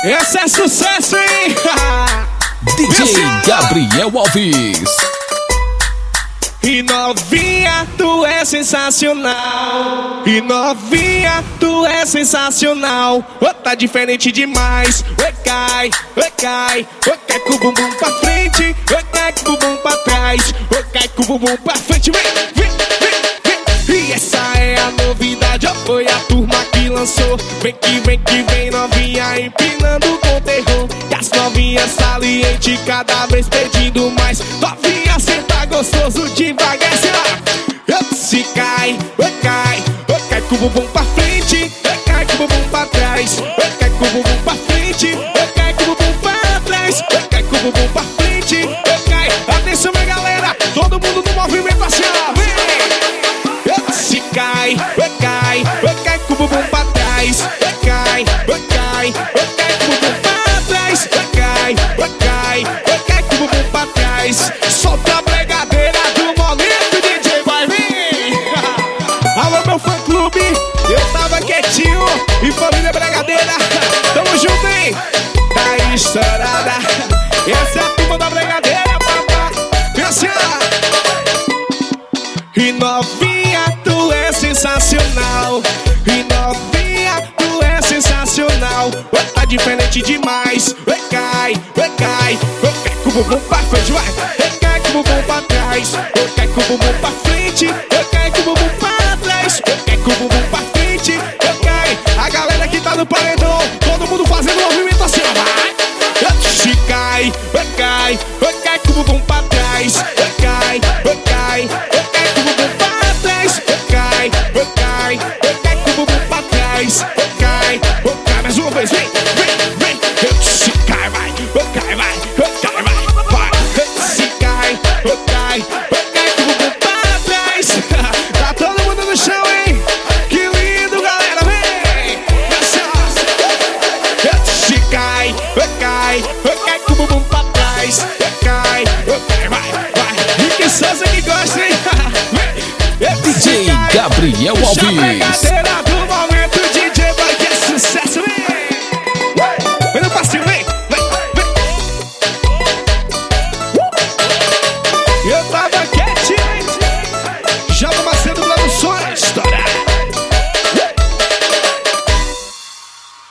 Esse é sucesso, hein? DJ Gabriel Alves. E novinha, tu é sensacional. E novinha, tu é sensacional. Oh, tá diferente demais. Oi, cai, oi, cai. Oi, cai com o bumbum pra frente. Oi, cai com o bumbum pra trás. Oi, cai com o bumbum pra frente. Vem, vem, vem, vem. E essa é a novidade. Oh, foi a turma que lançou. Vem que vem, novinha empinando com terror. E as novinhas saliente cada vez pedindo mais. Novinha, senta gostoso devagar, sei lá. Se cai, cai com o bumbum pra frente, cai com o bumbum pra trás, cai com o bumbum pra frente, cai com o bumbum pra trás, cai com o bumbum pra frente, cai. Atenção, minha galera, todo mundo no movimento assim, ó. Vem! Se cai, cai com o bumbum pra trás, cai com o bumbum pra trás, cai com o bumbum pra trás. Solta a bregadeira do momento, DJ, vai vir. Alô, meu fã clube, eu tava quietinho. E família bregadeira, tamo junto, hein? Tá estourada. Essa é a turma da bregadeira, papá. Pensa. E novinha, tu é sensacional. E novinha, tu é sensacional. Tá diferente demais. Cai com o bumbum pra frente, vai. Cai com o bumbum pra trás. Cai com o bumbum pra frente. Cai com o bumbum pra trás. Cai com o bumbum pra frente. Cai. A galera que tá no paredão, todo mundo fazendo movimento assim, ó. Vai. Se cai com o bumbum pra trás. Cai com o bumbum pra trás. Cai com o bumbum pra trás. Cai. Mais uma vez, vem. Se cai, vai. Se cai com o bumbum pra trás. Tá todo mundo no chão, hein? Que lindo, galera, vem. Se cai com o bumbum pra trás. Cai, vai. E que Souza que gosta, hein? DJ Gabriel Alves.